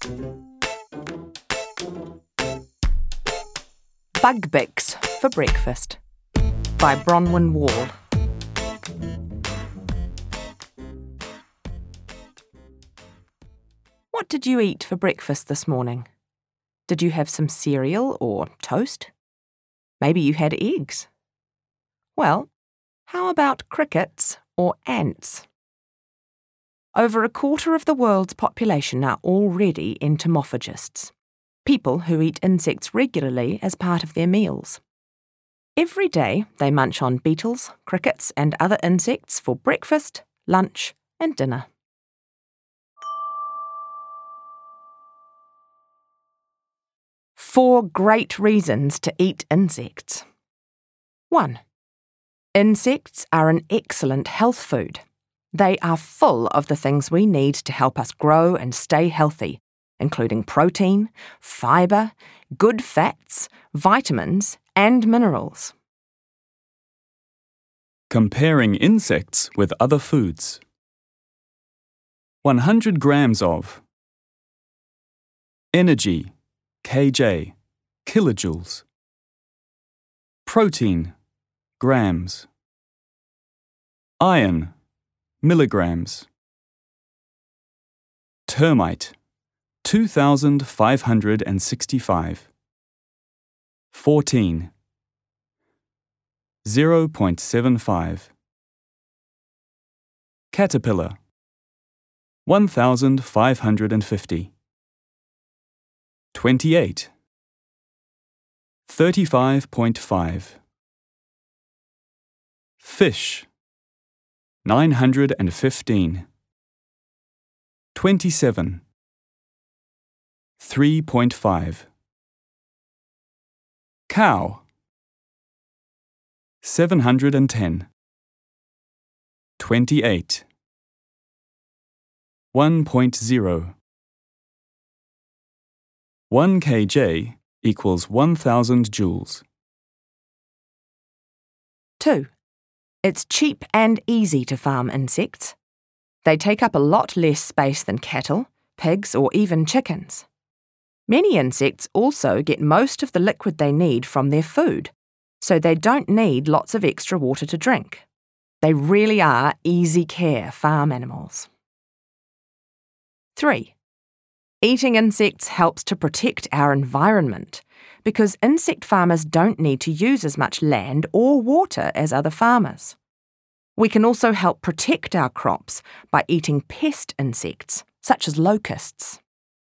Bug Bix for Breakfast by Bronwyn Wall. What did you eat for breakfast this morning? Did you have some cereal or toast? Maybe you had eggs. Well, how about crickets or ants? Over a quarter of the world's population are already entomophagists, people who eat insects regularly as part of their meals. Every day they munch on beetles, crickets and other insects for breakfast, lunch and dinner. Four great reasons to eat insects. 1. Insects are an excellent health food. They are full of the things we need to help us grow and stay healthy, including protein, fibre, good fats, vitamins and minerals. Comparing insects with other foods. 100 grams of energy, kJ, kilojoules. Protein, grams. Iron, milligrams. Termite, 2,565. 14. 0.75. Caterpillar, 1,550. 28. 35.5. Fish, 915. 27. 3.5. Cow, 710. 28. 1.0. 1 kJ equals 1,000 joules. 2. It's cheap and easy to farm insects. They take up a lot less space than cattle, pigs or even chickens. Many insects also get most of the liquid they need from their food, so they don't need lots of extra water to drink. They really are easy care farm animals. 3. Eating insects helps to protect our environment because insect farmers don't need to use as much land or water as other farmers. We can also help protect our crops by eating pest insects, such as locusts.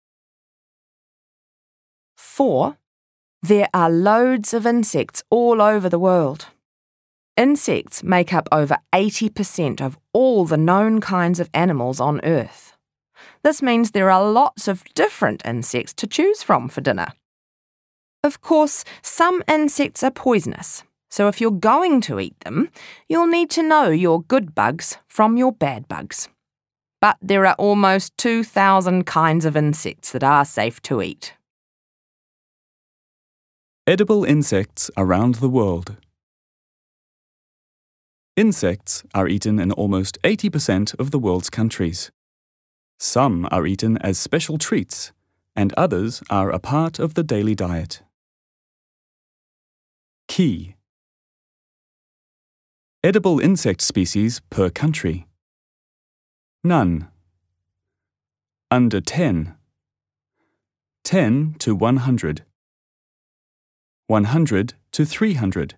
4. There are loads of insects all over the world. Insects make up over 80% of all the known kinds of animals on Earth. This means there are lots of different insects to choose from for dinner. Of course, some insects are poisonous, so if you're going to eat them, you'll need to know your good bugs from your bad bugs. But there are almost 2,000 kinds of insects that are safe to eat. Edible insects around the world. Insects are eaten in almost 80% of the world's countries. Some are eaten as special treats, and others are a part of the daily diet. Key. Edible insect species per country. None. Under 10. 10 to 100. 100 to 300.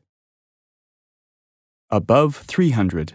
Above 300.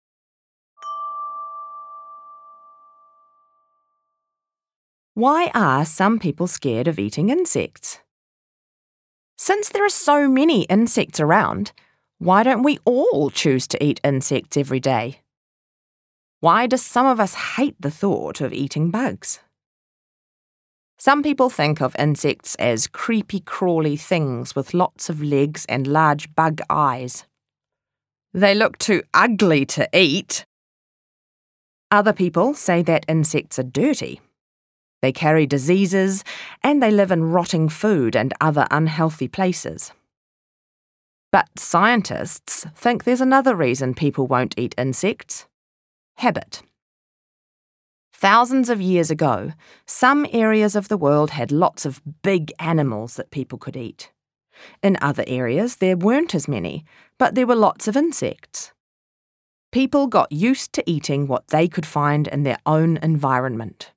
Why are some people scared of eating insects? Since there are so many insects around, why don't we all choose to eat insects every day? Why do some of us hate the thought of eating bugs? Some people think of insects as creepy, crawly things with lots of legs and large bug eyes. They look too ugly to eat. Other people say that insects are dirty. They carry diseases and they live in rotting food and other unhealthy places. But scientists think there's another reason people won't eat insects: habit. Thousands of years ago, some areas of the world had lots of big animals that people could eat. In other areas, there weren't as many, but there were lots of insects. People got used to eating what they could find in their own environment.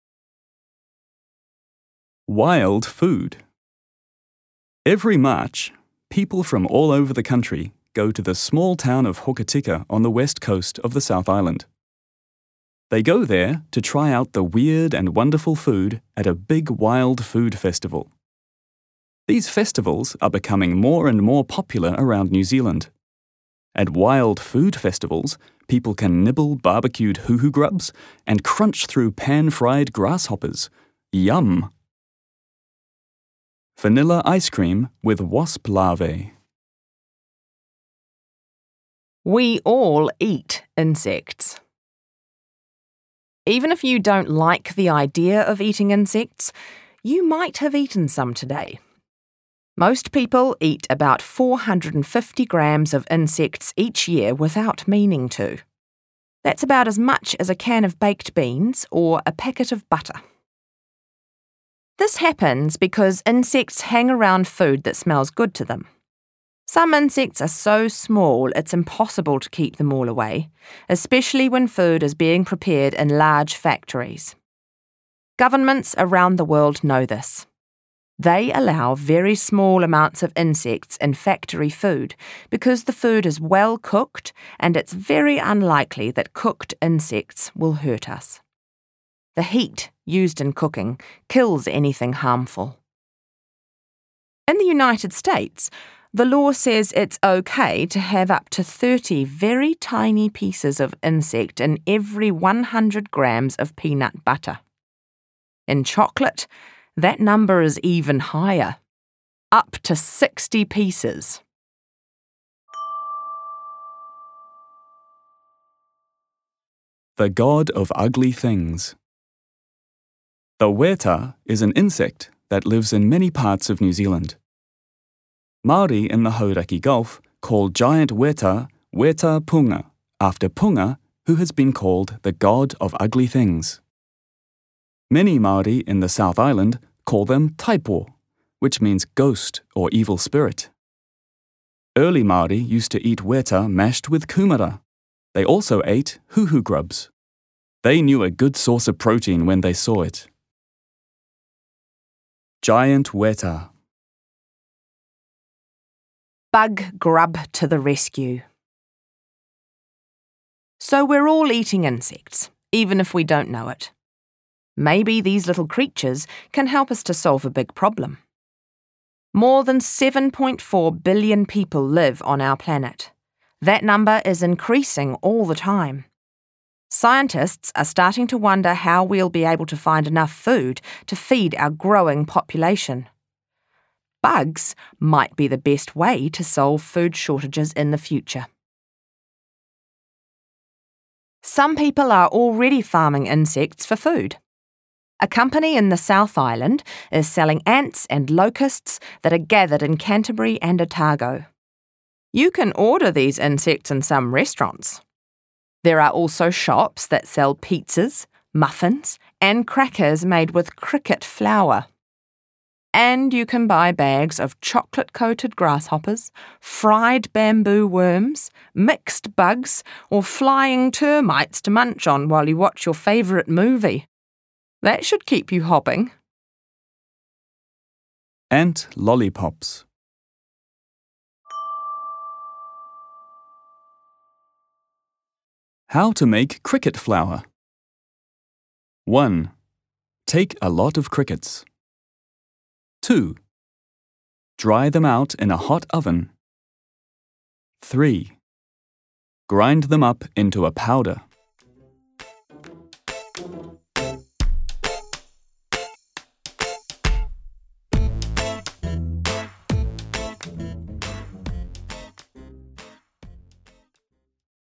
Wild food. Every March, people from all over the country go to the small town of Hokitika on the west coast of the South Island. They go there to try out the weird and wonderful food at a big wild food festival. These festivals are becoming more and more popular around New Zealand. At wild food festivals, people can nibble barbecued hoo-hoo grubs and crunch through pan-fried grasshoppers. Yum! Vanilla ice cream with wasp larvae. We all eat insects. Even if you don't like the idea of eating insects, you might have eaten some today. Most people eat about 450 grams of insects each year without meaning to. That's about as much as a can of baked beans or a packet of butter. This happens because insects hang around food that smells good to them. Some insects are so small it's impossible to keep them all away, especially when food is being prepared in large factories. Governments around the world know this. They allow very small amounts of insects in factory food because the food is well cooked and it's very unlikely that cooked insects will hurt us. The heat used in cooking kills anything harmful. In the United States, the law says it's okay to have up to 30 very tiny pieces of insect in every 100 grams of peanut butter. In chocolate, that number is even higher, up to 60 pieces. The god of ugly things. The weta is an insect that lives in many parts of New Zealand. Māori in the Hauraki Gulf call giant weta Weta Punga, after Punga, who has been called the god of ugly things. Many Māori in the South Island call them taipo, which means ghost or evil spirit. Early Māori used to eat weta mashed with kumara. They also ate hoo-hoo grubs. They knew a good source of protein when they saw it. Giant weta. Bug grub to the rescue. So we're all eating insects, even if we don't know it. Maybe these little creatures can help us to solve a big problem. More than 7.4 billion people live on our planet. That number is increasing all the time. Scientists are starting to wonder how we'll be able to find enough food to feed our growing population. Bugs might be the best way to solve food shortages in the future. Some people are already farming insects for food. A company in the South Island is selling ants and locusts that are gathered in Canterbury and Otago. You can order these insects in some restaurants. There are also shops that sell pizzas, muffins, and crackers made with cricket flour. And you can buy bags of chocolate-coated grasshoppers, fried bamboo worms, mixed bugs, or flying termites to munch on while you watch your favourite movie. That should keep you hopping. Ant lollipops. How to make cricket flour. 1. Take a lot of crickets. 2. Dry them out in a hot oven. 3. Grind them up into a powder.